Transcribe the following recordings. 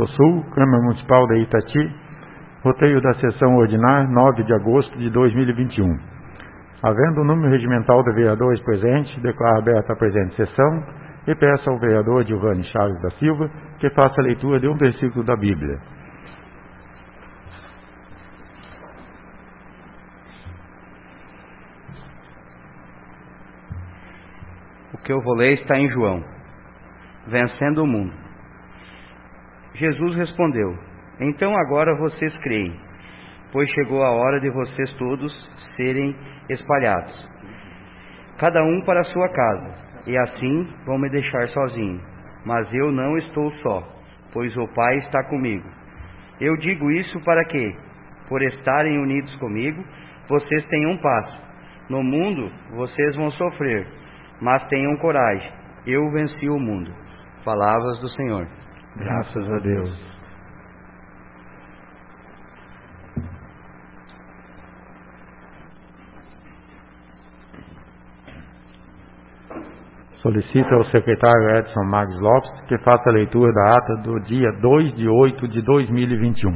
do Sul, Câmara Municipal de Itati, roteio da sessão ordinária, 9 de agosto de 2021. Havendo o número regimental de vereadores presentes, declaro aberta a presente sessão e peço ao vereador Giovanni Chaves da Silva que faça a leitura de um versículo da Bíblia. O que eu vou ler está em João. Vencendo o mundo. Jesus respondeu: então agora vocês creem, pois chegou a hora de vocês todos serem espalhados, cada um para a sua casa, e assim vão me deixar sozinho. Mas eu não estou só, pois o Pai está comigo. Eu digo isso para que, por estarem unidos comigo, vocês tenham paz. No mundo vocês vão sofrer, mas tenham coragem, eu venci o mundo. Palavras do Senhor. Graças a Deus. Solicito ao secretário Edson Marques Lopes que faça a leitura da ata do dia 2 de 8 de 2021.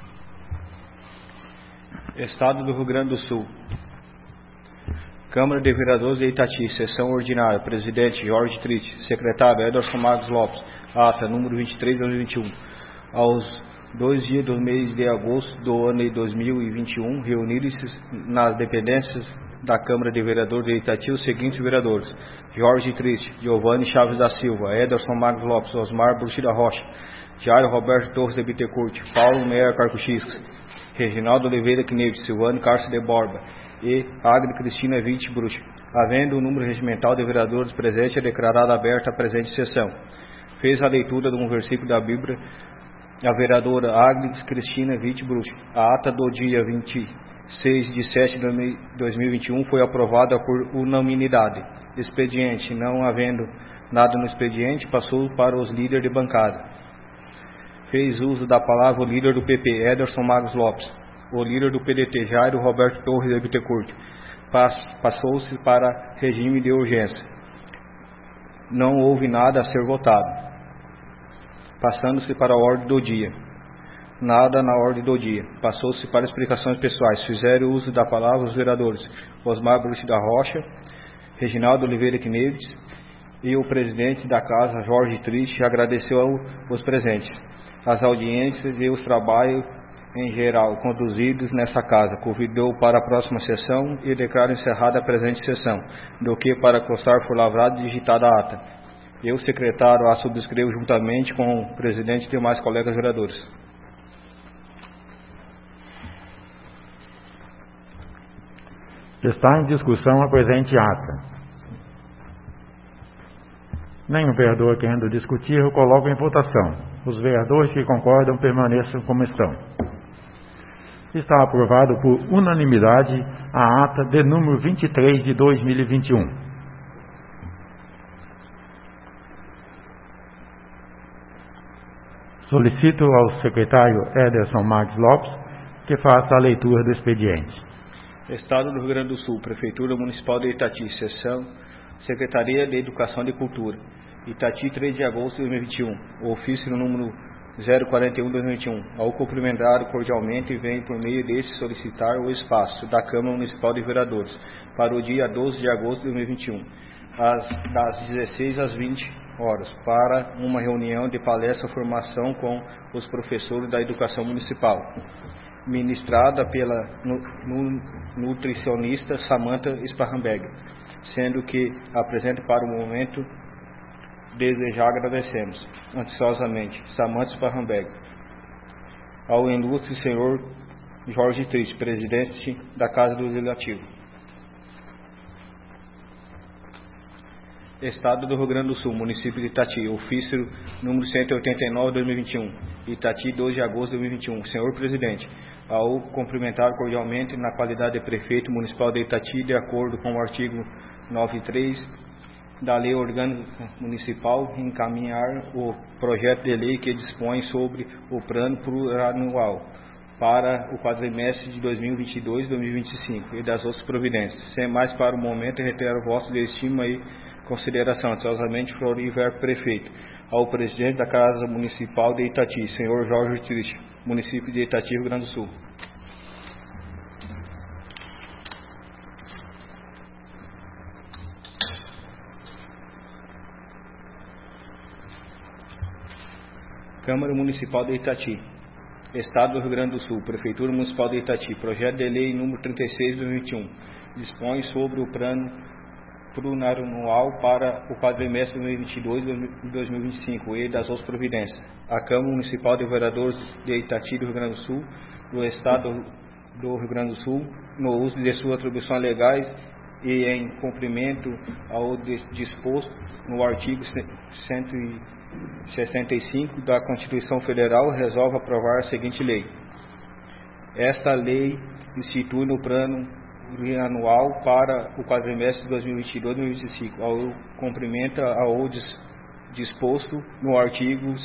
Estado do Rio Grande do Sul. Câmara de Vereadores de Itati, sessão ordinária, presidente Jorge Triste, secretário Ederson Marques Lopes, ata número 23 de 2021. Aos 2 dias do mês de agosto do ano de 2021, reuniram-se nas dependências da Câmara de Vereadores de Itati os seguintes vereadores: Jorge Triste, Giovanni Chaves da Silva, Ederson Marques Lopes, Osmar Bruxi da Rocha, Jairo Roberto Torres de Bittencourt, Paulo Meyer Carcuchisca, Reginaldo Oliveira Knecht, Silvano Cárcio de Borba e Agri Cristina Vitti Bruxi. Havendo o número regimental de vereadores presentes, é declarada aberta a presente sessão. Fez a leitura de um versículo da Bíblia a vereadora Agri Cristina Vitti Bruxi. A ata do dia 26 de 7 de 2021 foi aprovada por unanimidade. Expediente: não havendo nada no expediente, passou para os líderes de bancada. Fez uso da palavra o líder do PP, Ederson Marques Lopes, o líder do PDT, Jairo Roberto Torres de Bittencourt. Passou-se para regime de urgência. Não houve nada a ser votado. Passando-se para a ordem do dia. Nada na ordem do dia. Passou-se para explicações pessoais. Fizeram uso da palavra os vereadores Osmar Bruxi da Rocha, Reginaldo Oliveira Knecht e o presidente da casa, Jorge Triste, agradeceu aos presentes as audiências e os trabalhos em geral conduzidos nessa casa. Convidou para a próxima sessão e declara encerrada a presente sessão, do que para constar for lavrado e digitada a ata. Eu, secretário, a subscrevo juntamente com o presidente e demais colegas vereadores. Está em discussão a presente ata. Nenhum vereador querendo discutir, eu coloco em votação. Os vereadores que concordam permaneçam como estão. Está aprovado por unanimidade a ata de número 23 de 2021. Solicito ao secretário Ederson Marques Lopes que faça a leitura do expediente. Estado do Rio Grande do Sul, Prefeitura Municipal de Itati, Seção, Secretaria de Educação e Cultura, Itati, 3 de agosto de 2021, o ofício no número 041/2021. Ao cumprimentar cordialmente, vem por meio deste solicitar o espaço da Câmara Municipal de Vereadores para o dia 12 de agosto de 2021, das 16 às 20 horas, para uma reunião de palestra formação com os professores da Educação Municipal, ministrada pela nutricionista Samantha Sparrenberg, sendo que apresenta para o momento desejar agradecemos ansiosamente Samantha Sparrenberg, ao ilustre senhor Jorge Triste, presidente da Casa do Legislativo. Estado do Rio Grande do Sul, município de Itati, ofício número 189/2021, Itati, 2 de agosto de 2021. Senhor presidente, ao cumprimentar cordialmente na qualidade de prefeito municipal de Itati, de acordo com o artigo 93 da Lei Orgânica Municipal, encaminhar o projeto de lei que dispõe sobre o plano plurianual para o quadrimestre de 2022-2025 e das outras providências. Sem mais para o momento, reitero o vosso de estima e consideração, ansiosamente, Floriver Prefeito. ao presidente da Casa Municipal de Itati, senhor Jorge Triste, município de Itati, Rio Grande do Sul. Câmara Municipal de Itati, Estado do Rio Grande do Sul, Prefeitura Municipal de Itati, Projeto de Lei número 36 de 2021, dispõe sobre o plano plurianual para o quadrimestre 2022 e 2025 e das outras providências. A Câmara Municipal de Vereadores de Itati do Rio Grande do Sul, do Estado do Rio Grande do Sul, no uso de suas atribuições legais e em cumprimento ao disposto no artigo 165 da Constituição Federal, resolve aprovar a seguinte lei. Esta lei institui no plano anual para o quadrimestre 2022-2025, ao cumprimento ao disposto no artigo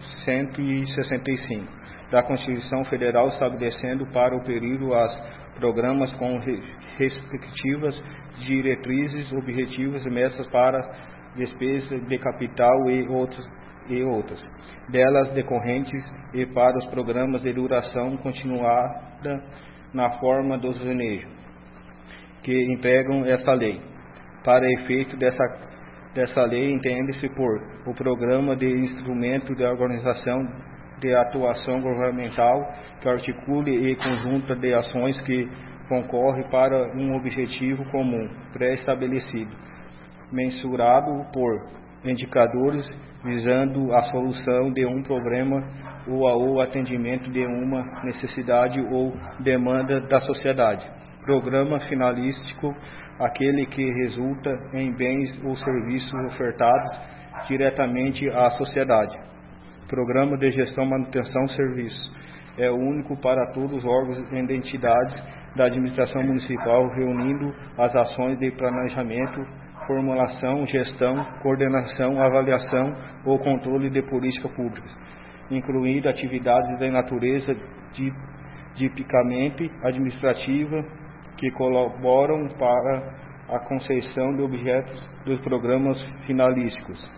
165 da Constituição Federal, estabelecendo para o período os programas com respectivas diretrizes, objetivos e metas para despesa de capital e outras delas decorrentes e para os programas de duração continuada na forma dos anexos que integram essa lei. Para efeito dessa lei, entende-se por o programa de instrumento de organização de atuação governamental que articule e conjunta de ações que concorre para um objetivo comum pré-estabelecido, mensurado por indicadores visando a solução de um problema ou o atendimento de uma necessidade ou demanda da sociedade. Programa finalístico, aquele que resulta em bens ou serviços ofertados diretamente à sociedade. Programa de gestão, manutenção e serviços. É único para todos os órgãos e entidades da administração municipal, reunindo as ações de planejamento, formulação, gestão, coordenação, avaliação ou controle de políticas públicas, incluindo atividades de natureza tipicamente administrativa que colaboram para a concessão de objetos dos programas finalísticos.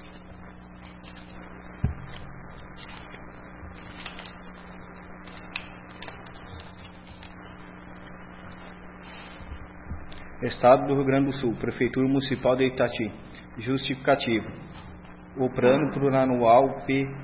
Estado do Rio Grande do Sul, Prefeitura Municipal de Itati. Justificativo. O Plano Plurianual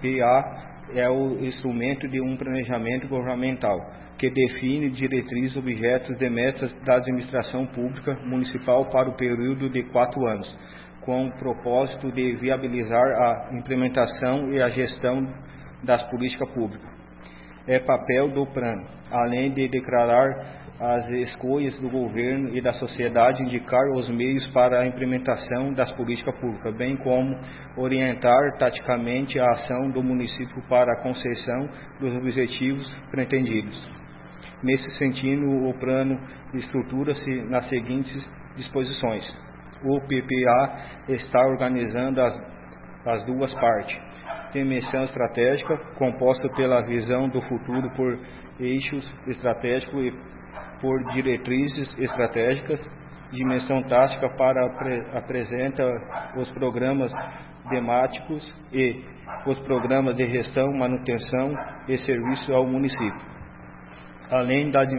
PPA é o instrumento de um planejamento governamental que define diretrizes, objetos e metas da administração pública municipal para o período de 4 anos, com o propósito de viabilizar a implementação e a gestão das políticas públicas. É papel do plano, além de declarar as escolhas do governo e da sociedade, indicar os meios para a implementação das políticas públicas, bem como orientar taticamente a ação do município para a concessão dos objetivos pretendidos. Nesse sentido, o plano estrutura-se nas seguintes disposições. O PPA está organizando as duas partes. Dimensão estratégica, composta pela visão do futuro por eixos estratégicos e por diretrizes estratégicas. Dimensão tática apresenta os programas temáticos e os programas de gestão, manutenção e serviço ao município. Além da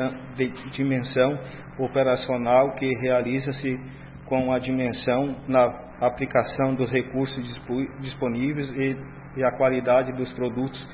dimensão operacional, que realiza-se com a dimensão na aplicação dos recursos disponíveis e a qualidade dos produtos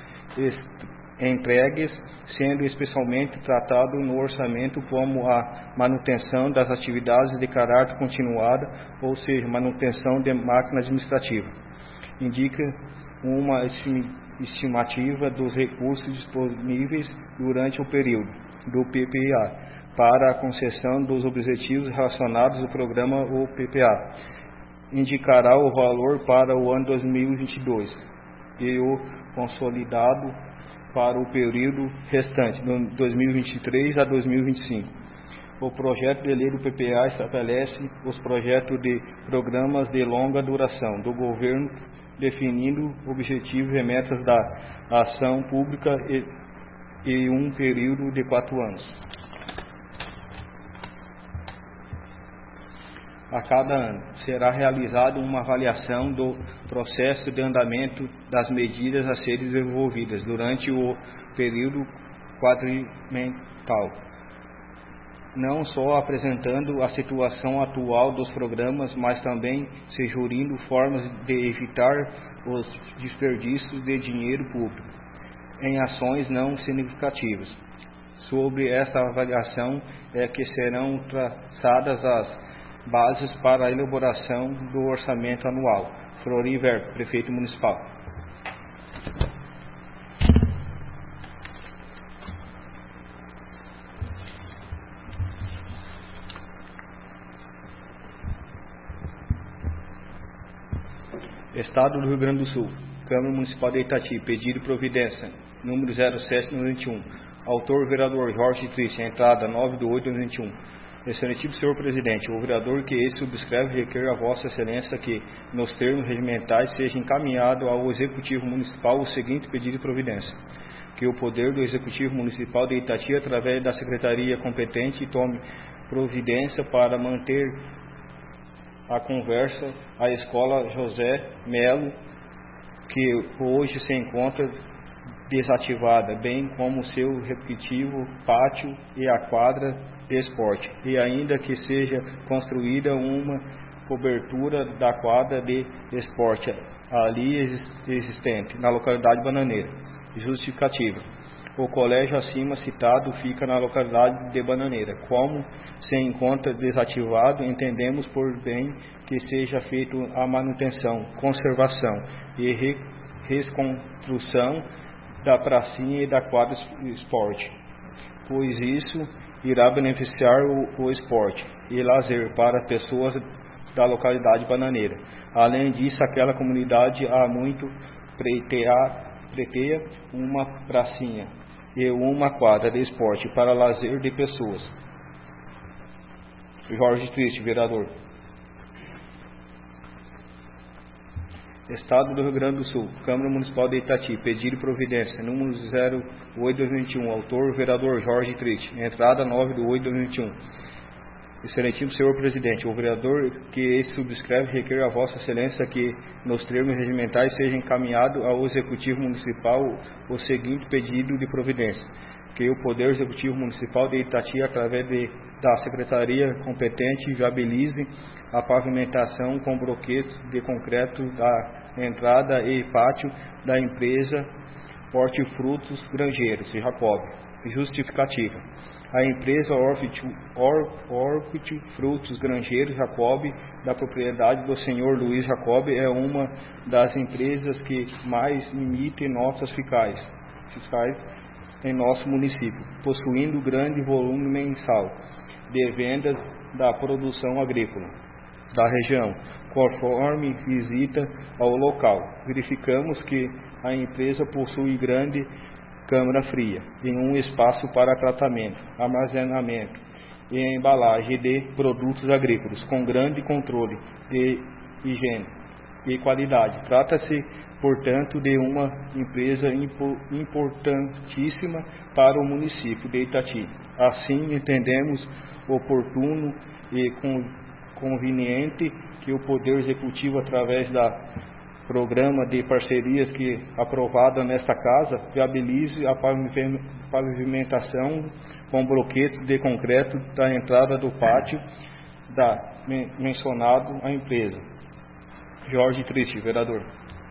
entregues, sendo especialmente tratado no orçamento como a manutenção das atividades de caráter continuado, ou seja, manutenção de máquina administrativa. Indica uma estimativa dos recursos disponíveis durante o período do PPA para a concessão dos objetivos relacionados ao programa ou PPA. Indicará o valor para o ano 2022 e o consolidado para o período restante, de 2023 a 2025. O projeto de lei do PPA estabelece os projetos de programas de longa duração do governo, definindo objetivos e metas da ação pública e um período de 4 anos. a cada ano. Será realizada uma avaliação do processo de andamento das medidas a serem desenvolvidas durante o período quadrimental, não só apresentando a situação atual dos programas, mas também sugerindo formas de evitar os desperdícios de dinheiro público em ações não significativas. Sobre esta avaliação é que serão traçadas as bases para a elaboração do orçamento anual. Florim Verbo, Prefeito Municipal. Estado do Rio Grande do Sul, Câmara Municipal de Itati, pedido de providência, número 07/2021. Autor, vereador Jorge Triste, entrada 9/8/2021. Excelentíssimo senhor presidente, o vereador que esse subscreve requer a vossa excelência que, nos termos regimentais, seja encaminhado ao Executivo Municipal o seguinte pedido de providência: que o poder do Executivo Municipal de Itati, através da Secretaria competente, tome providência para manter a conversa a Escola José Melo, que hoje se encontra desativada, bem como seu respectivo pátio e a quadra de esporte, e ainda que seja construída uma cobertura da quadra de esporte ali existente, na localidade Bananeira. Justificativa: o colégio acima citado fica na localidade de Bananeira. Como se encontra desativado, entendemos por bem que seja feita a manutenção, conservação e reconstrução da pracinha e da quadra de esporte, pois isso irá beneficiar o esporte e lazer para pessoas da localidade Bananeira. Além disso, aquela comunidade há muito preteia uma pracinha e uma quadra de esporte para lazer de pessoas. Jorge Triste, vereador. Estado do Rio Grande do Sul, Câmara Municipal de Itati, pedido de providência, número 08/2021. Autor, vereador Jorge Triste, entrada 9/8/2021. Excelentíssimo senhor presidente, o vereador que esse subscreve requer a vossa excelência que, nos termos regimentais, seja encaminhado ao Executivo Municipal o seguinte pedido de providência: que o Poder Executivo Municipal de Itati, através da Secretaria competente, viabilize a pavimentação com bloquetes de concreto da entrada e pátio da empresa Hortifrutos Grangeiros de Jacob. Justificativa: a empresa Hortifrutos Grangeiros Jacob, da propriedade do senhor Luiz Jacob, é uma das empresas que mais emite notas fiscais em nosso município, possuindo grande volume mensal de vendas da produção agrícola da região. Conforme visita ao local, verificamos que a empresa possui grande câmara fria e um espaço para tratamento, armazenamento e embalagem de produtos agrícolas, com grande controle de higiene e qualidade. Trata-se, portanto, de uma empresa importantíssima para o município de Itati. Assim, entendemos oportuno e conveniente que o Poder Executivo, através da programa de parcerias que aprovada nesta casa, viabilize a pavimentação com bloquetes de concreto da entrada do pátio da mencionado a empresa. Jorge Triste, vereador.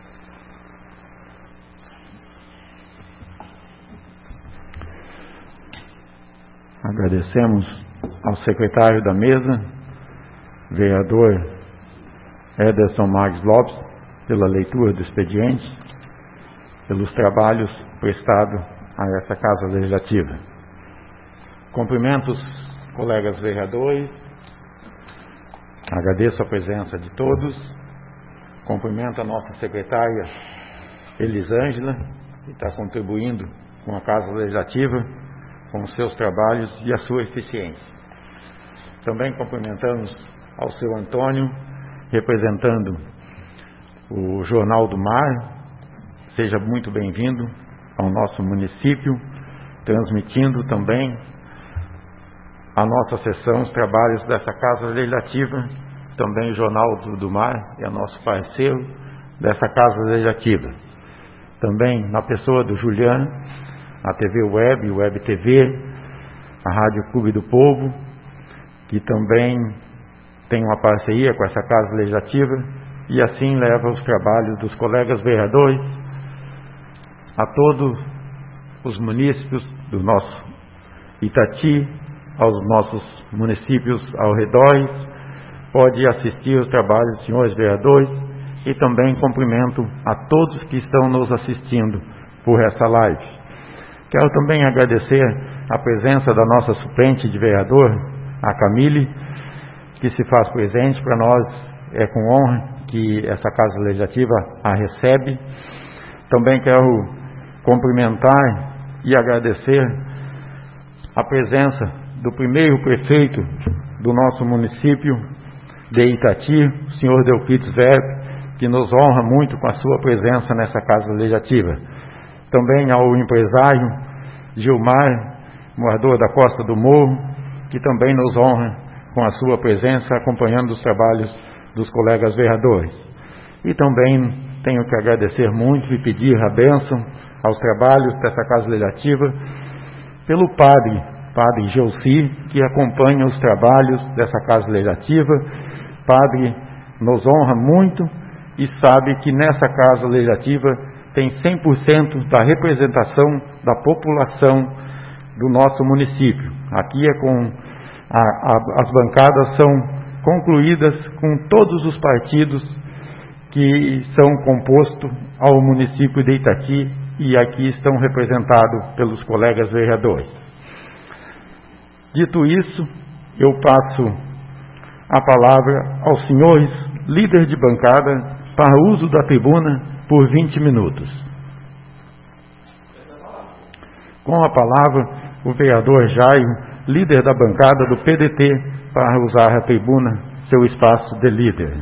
Agradecemos ao secretário da mesa, vereador Ederson Marques Lopes, pela leitura do expediente, pelos trabalhos prestados a essa Casa Legislativa. Cumprimento os colegas vereadores, agradeço a presença de todos, cumprimento a nossa secretária Elisângela, que está contribuindo com a Casa Legislativa, com os seus trabalhos e a sua eficiência. Também cumprimentamos ao seu Antônio, representando o Jornal do Mar. Seja muito bem-vindo ao nosso município, transmitindo também a nossa sessão, os trabalhos dessa Casa Legislativa, também o Jornal do Mar é nosso parceiro dessa Casa Legislativa. Também na pessoa do Juliano, a TV Web TV, a Rádio Clube do Povo, que também tem uma parceria com essa Casa Legislativa e assim leva os trabalhos dos colegas vereadores a todos os munícipes do nosso Itati, aos nossos municípios ao redor, pode assistir os trabalhos dos senhores vereadores e também cumprimento a todos que estão nos assistindo por essa live. Quero também agradecer a presença da nossa suplente de vereador, a Camille, que se faz presente para nós, é com honra que essa Casa Legislativa a recebe. Também quero cumprimentar e agradecer a presença do primeiro prefeito do nosso município de Itati, o senhor Delquites Verbe, que nos honra muito com a sua presença nessa Casa Legislativa. Também ao empresário Gilmar, morador da Costa do Morro, que também nos honra com a sua presença, acompanhando os trabalhos dos colegas vereadores. E também tenho que agradecer muito e pedir a bênção aos trabalhos dessa Casa Legislativa pelo Padre Gelsi, que acompanha os trabalhos dessa Casa Legislativa. Padre nos honra muito e sabe que nessa Casa Legislativa tem 100% da representação da população do nosso município. Aqui é com as bancadas são concluídas com todos os partidos que são compostos ao município de Itati e aqui estão representados pelos colegas vereadores. Dito isso, eu passo a palavra aos senhores líderes de bancada para uso da tribuna por 20 minutos. Com a palavra, o vereador Jairo, líder da bancada do PDT, para usar a tribuna, seu espaço de líder.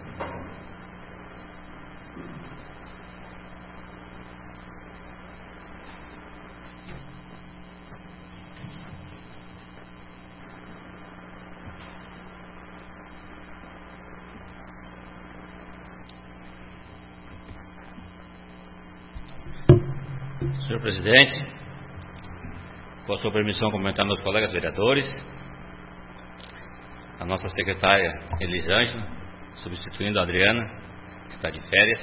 Senhor presidente, com a sua permissão, cumprimentar meus colegas vereadores, a nossa secretária Elisângela, substituindo a Adriana, que está de férias,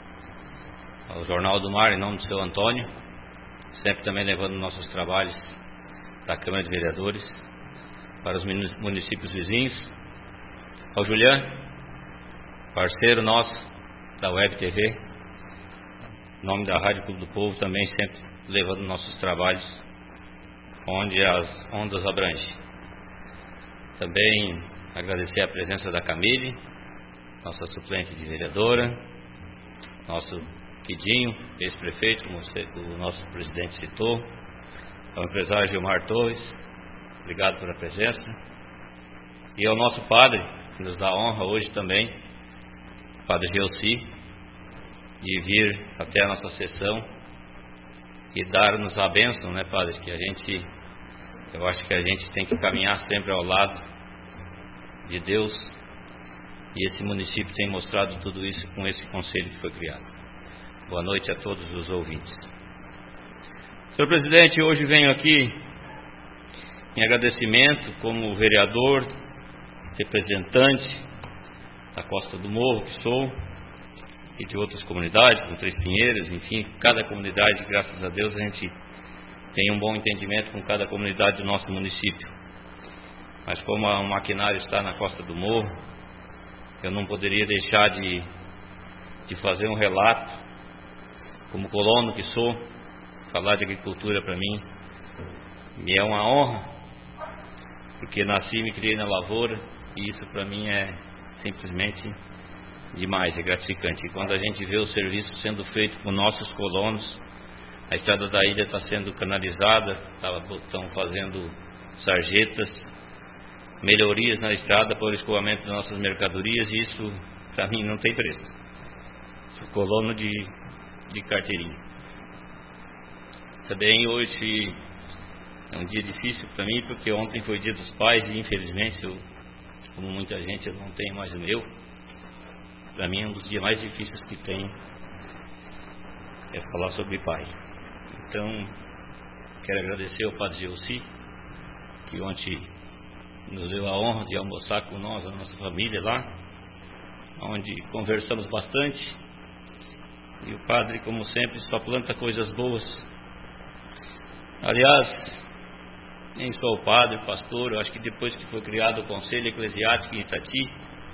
ao Jornal do Mar, em nome do seu Antônio, sempre também levando nossos trabalhos da Câmara de Vereadores para os municípios vizinhos, ao Juliano, parceiro nosso da Web TV, em nome da Rádio Clube do Povo, também sempre levando nossos trabalhos onde as ondas abrangem. Também agradecer a presença da Camille, nossa suplente de vereadora, nosso Quidinho, ex-prefeito, como o nosso presidente citou, ao empresário Gilmar Torres, obrigado pela presença, e ao nosso padre, que nos dá a honra hoje também, o Padre Gelsi, de vir até a nossa sessão e dar-nos a bênção, né, Padre, que eu acho que a gente tem que caminhar sempre ao lado de Deus, e esse município tem mostrado tudo isso com esse conselho que foi criado. Boa noite a todos os ouvintes. Senhor presidente, hoje venho aqui em agradecimento como vereador, representante da Costa do Morro que sou, e de outras comunidades, como Três Pinheiros, enfim, cada comunidade, graças a Deus, a gente tem um bom entendimento com cada comunidade do nosso município. Mas como o maquinário está na Costa do Morro, eu não poderia deixar de fazer um relato, como colono que sou, falar de agricultura para mim me é uma honra, porque nasci e me criei na lavoura, e isso para mim é simplesmente demais, é gratificante. E quando a gente vê o serviço sendo feito com nossos colonos, a estrada da ilha está sendo canalizada, estão fazendo sarjetas, melhorias na estrada para o escoamento das nossas mercadorias, e isso para mim não tem preço. Sou colono de carteirinha. Também hoje é um dia difícil para mim, porque ontem foi dia dos pais e infelizmente eu como muita gente, eu não tenho mais o meu. Para mim, um dos dias mais difíceis que tem é falar sobre pai. Então, quero agradecer ao Padre Gelsi, que ontem nos deu a honra de almoçar com nós, a nossa família lá, onde conversamos bastante. E o Padre, como sempre, só planta coisas boas. Aliás, nem só o Padre, o pastor, eu acho que depois que foi criado o Conselho Eclesiástico em Itati,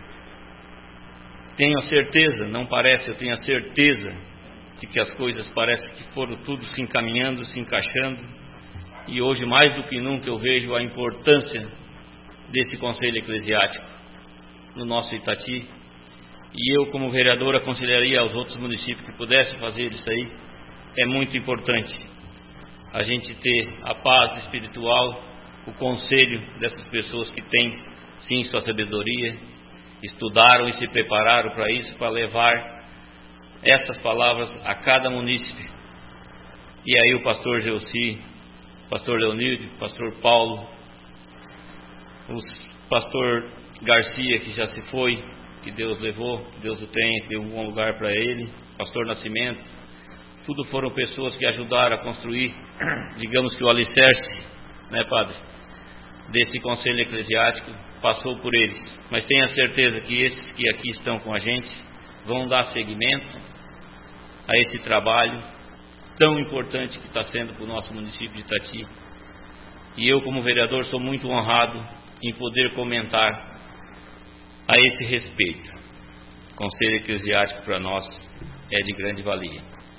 tenho a certeza, não parece, eu tenho a certeza de que as coisas parecem que foram tudo se encaminhando, se encaixando, e hoje mais do que nunca eu vejo a importância desse Conselho Eclesiástico no nosso Itati, e eu como vereador aconselharia aos outros municípios que pudessem fazer isso aí. É muito importante a gente ter a paz espiritual, o conselho dessas pessoas que têm sim sua sabedoria, estudaram e se prepararam para isso, para levar essas palavras a cada munícipe. E aí o pastor Gelsi, pastor Leonildo, pastor Paulo, o pastor Garcia, que já se foi, que Deus levou, que Deus o tenha, deu um bom lugar para ele, pastor Nascimento, tudo foram pessoas que ajudaram a construir, digamos que o alicerce, né, Padre, desse Conselho Eclesiástico passou por eles. Mas tenha certeza que esses que aqui estão com a gente vão dar seguimento a esse trabalho tão importante que está sendo para o nosso município de Itati. E eu, como vereador, sou muito honrado em poder comentar a esse respeito. O Conselho Eclesiástico para nós é de grande valia.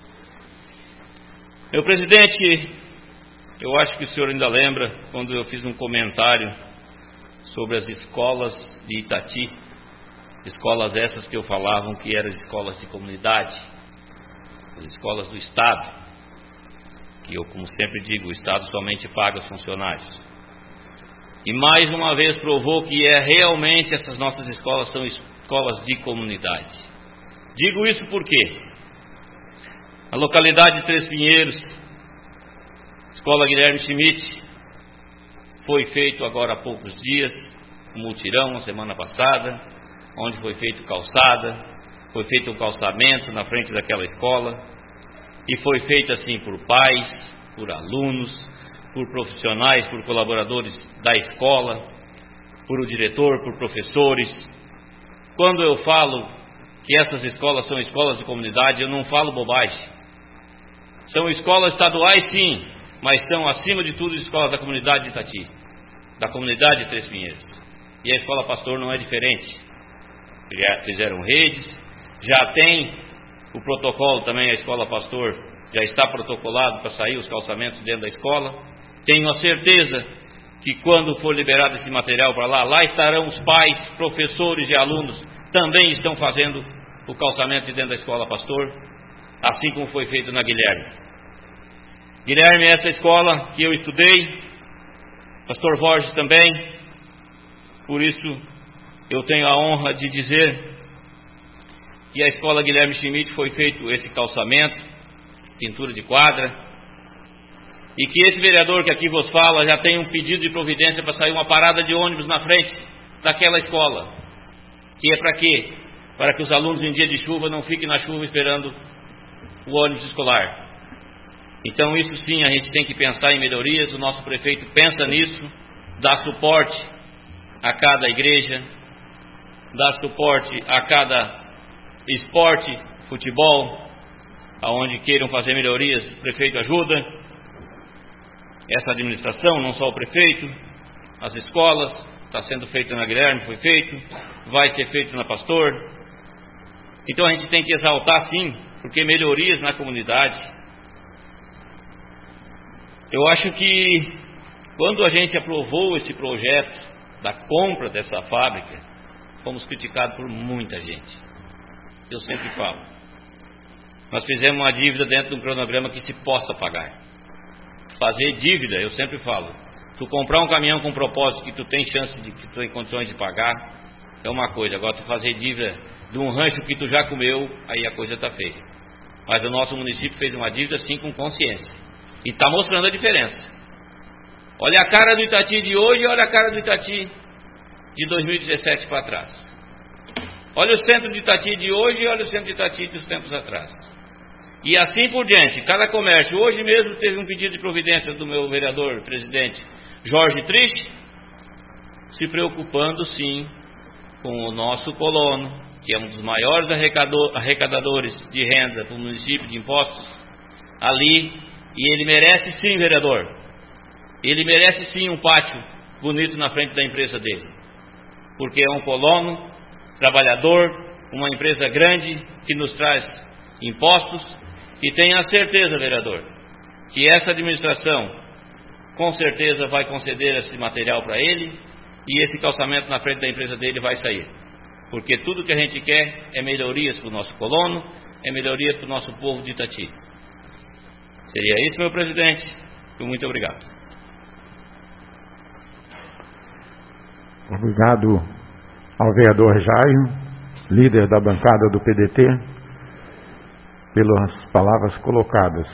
Meu presidente, eu acho que o senhor ainda lembra quando eu fiz um comentário sobre as escolas de Itati, escolas essas que eu falava que eram escolas de comunidade, as escolas do Estado, que eu, como sempre digo, o Estado somente paga os funcionários. E mais uma vez provou que realmente essas nossas escolas são escolas de comunidade. Digo isso porque a localidade de Três Pinheiros, Escola Guilherme Schmidt, foi feito agora há poucos dias um mutirão, na semana passada, onde foi feito calçada, foi feito um calçamento na frente daquela escola, e foi feito assim por pais, por alunos, por profissionais, por colaboradores da escola, por o diretor, por professores. Quando eu falo que essas escolas são escolas de comunidade, eu não falo bobagem. São escolas estaduais, sim, mas são, acima de tudo, escolas da comunidade de Itati, da comunidade de Três Pinheiros. E a Escola Pastor não é diferente. Fizeram redes, já tem o protocolo também, a Escola Pastor já está protocolado para sair os calçamentos dentro da escola. Tenho a certeza que quando for liberado esse material para lá, lá estarão os pais, professores e alunos, também estão fazendo o calçamento de dentro da Escola Pastor, assim como foi feito na Guilherme. Guilherme é essa escola que eu estudei, pastor Borges também, por isso eu tenho a honra de dizer que a escola Guilherme Schmidt foi feito esse calçamento, pintura de quadra, e que esse vereador que aqui vos fala já tem um pedido de providência para sair uma parada de ônibus na frente daquela escola. Que é para quê? Para que os alunos em dia de chuva não fiquem na chuva esperando o ônibus escolar. Então isso sim, a gente tem que pensar em melhorias, o nosso prefeito pensa nisso, dá suporte a cada igreja, dá suporte a cada esporte, futebol, aonde queiram fazer melhorias, o prefeito ajuda, essa administração, não só o prefeito, as escolas, está sendo feito na Guilherme, foi feito, vai ser feito na Pastor. Então a gente tem que exaltar sim, porque melhorias na comunidade. Eu acho que quando a gente aprovou esse projeto da compra dessa fábrica, fomos criticados por muita gente. Eu sempre falo, nós fizemos uma dívida dentro de um cronograma que se possa pagar. Fazer dívida, eu sempre falo, tu comprar um caminhão com propósito que tu tem chance de, que tu tem condições de pagar, é uma coisa. Agora tu fazer dívida de um rancho que tu já comeu, aí a coisa está feia. Mas o nosso município fez uma dívida sim com consciência. E está mostrando a diferença. Olha a cara do Itati de hoje e olha a cara do Itati de 2017 para trás. Olha o centro de Itati de hoje e olha o centro de Itati dos tempos atrás. E assim por diante, cada comércio. Hoje mesmo teve um pedido de providência do meu vereador presidente Jorge Triste, se preocupando sim com o nosso colono, que é um dos maiores arrecadadores de renda para o município de impostos, ali, e ele merece sim, vereador, ele merece sim um pátio bonito na frente da empresa dele, porque é um colono, trabalhador, uma empresa grande que nos traz impostos, e tenha certeza, vereador, que essa administração com certeza vai conceder esse material para ele, e esse calçamento na frente da empresa dele vai sair. Porque tudo que a gente quer é melhorias para o nosso colono, é melhoria para o nosso povo de Itati. Seria isso, meu presidente. Muito obrigado. Obrigado ao vereador Jairo, líder da bancada do PDT, pelas palavras colocadas.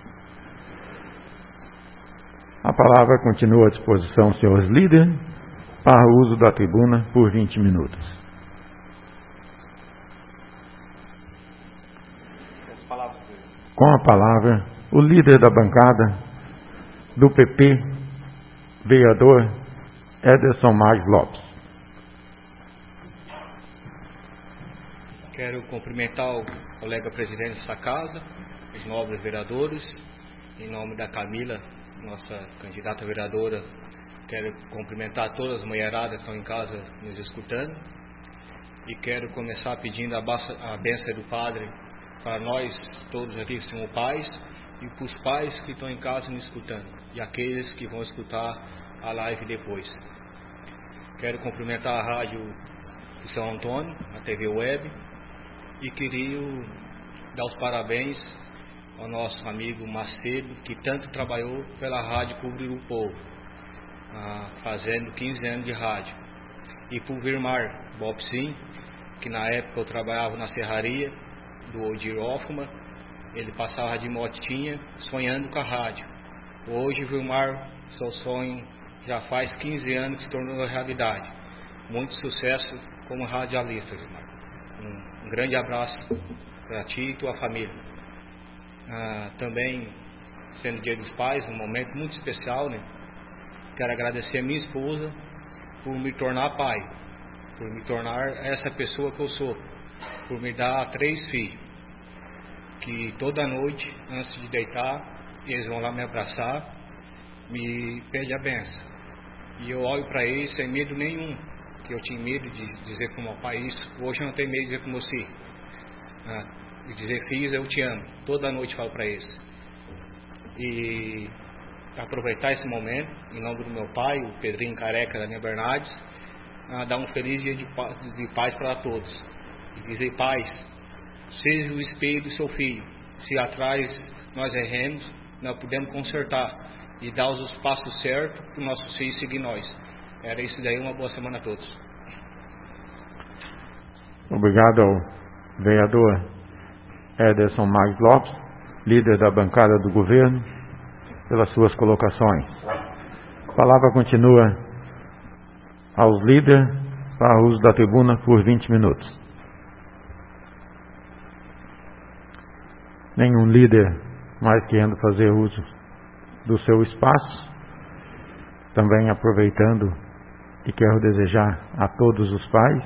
A palavra continua à disposição, senhores líderes, para o uso da tribuna por 20 minutos. Com a palavra, o líder da bancada do PP, vereador Ederson Marques Lopes. Quero cumprimentar o colega presidente dessa casa, os nobres vereadores, em nome da Camila, nossa candidata vereadora. Quero cumprimentar todas as mulheradas que estão em casa nos escutando, e quero começar pedindo a bênção do Padre para nós todos aqui que somos pais, e para os pais que estão em casa nos escutando, e aqueles que vão escutar a live depois. Quero cumprimentar a Rádio de São Antônio, a TV Web, e queria dar os parabéns ao nosso amigo Macedo, que tanto trabalhou pela Rádio Cobrir o Povo, fazendo 15 anos de rádio. E por Vilmar Bobsin, que na época eu trabalhava na serraria do Odir Hoffman, ele passava de motinha sonhando com a rádio. Hoje Vilmar, seu sonho já faz 15 anos que se tornou realidade. Muito sucesso como radialista, Vilmar. Um grande abraço para ti e tua família. Também, sendo Dia dos Pais, um momento muito especial, né? Quero agradecer a minha esposa por me tornar pai, por me tornar essa pessoa que eu sou, por me dar 3 filhos, que toda noite, antes de deitar, eles vão lá me abraçar, me pedem a benção. E eu olho para eles sem medo nenhum, que eu tinha medo de dizer para o meu pai isso. Hoje eu não tenho medo de dizer para você. E dizer, filhos, eu te amo. Toda noite falo para eles. E aproveitar esse momento, em nome do meu pai, o Pedrinho Careca da minha Bernardes, dar um feliz dia de paz para todos. E dizer, pais, seja o espelho do seu filho. Se atrás nós erremos, nós podemos consertar e dar os passos certos para os nossos filhos seguir nós. Era isso daí, uma boa semana a todos. Obrigado ao vereador Ederson Marques Lopes, líder da bancada do governo, pelas suas colocações. A palavra continua aos líderes para o uso da tribuna por 20 minutos. Nenhum líder mais querendo fazer uso do seu espaço. Também aproveitando e quero desejar a todos os pais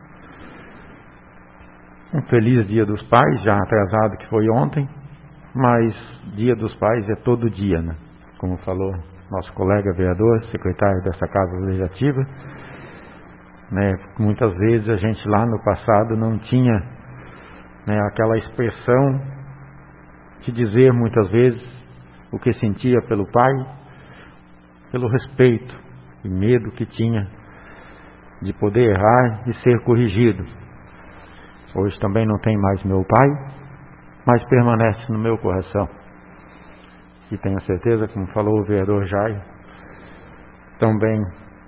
um feliz Dia dos Pais, já atrasado que foi ontem, mas Dia dos Pais é todo dia, né? Como falou nosso colega vereador, secretário dessa Casa Legislativa, né? Muitas vezes a gente lá no passado não tinha, né, aquela expressão de dizer muitas vezes o que sentia pelo pai, pelo respeito e medo que tinha de poder errar e ser corrigido. Hoje também não tem mais meu pai, mas permanece no meu coração. E tenho certeza, como falou o vereador Jair, também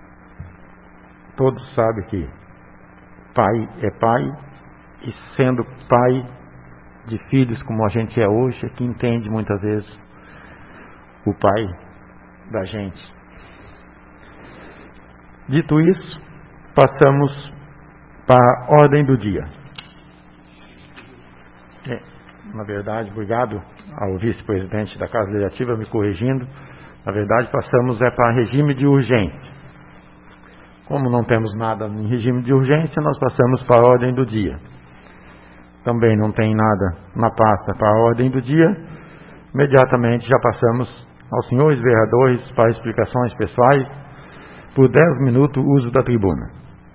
todos sabem que pai é pai, e sendo pai de filhos como a gente é hoje, é que entende muitas vezes o pai da gente. Dito isso, passamos para a ordem do dia. Na verdade, obrigado ao vice-presidente da Casa Legislativa me corrigindo. Na verdade, passamos para regime de urgência. Como não temos nada em regime de urgência, nós passamos para a ordem do dia. Também não tem nada na pasta para a ordem do dia. Imediatamente já passamos aos senhores vereadores para explicações pessoais. Por 10 minutos, uso da tribuna.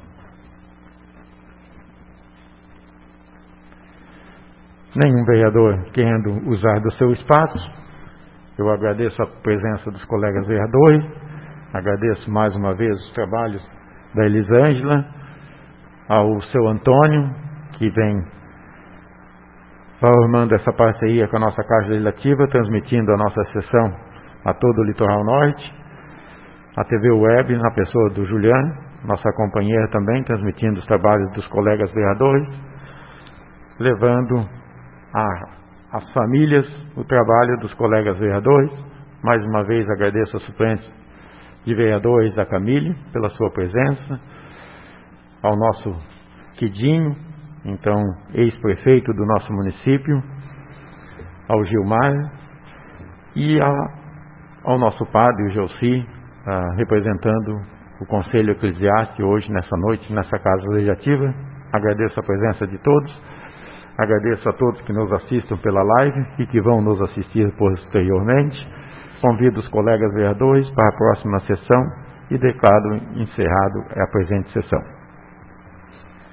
Nenhum vereador querendo usar do seu espaço. Eu agradeço a presença dos colegas vereadores. Agradeço mais uma vez os trabalhos da Elisângela, ao seu Antônio, que vem formando essa parceria com a nossa Casa Legislativa, transmitindo a nossa sessão a todo o Litoral Norte, a TV Web, na pessoa do Juliano, nossa companheira também, transmitindo os trabalhos dos colegas vereadores, levando às famílias o trabalho dos colegas vereadores. Mais uma vez agradeço a suplência de vereadores da Camille pela sua presença, ao nosso Quidinho, então ex-prefeito do nosso município, ao Gilmar e ao nosso padre, o Gelsi, representando o Conselho Eclesiástico hoje, nessa noite, nessa Casa Legislativa. Agradeço a presença de todos, agradeço a todos que nos assistem pela live e que vão nos assistir posteriormente. Convido os colegas vereadores para a próxima sessão e declaro encerrado a presente sessão.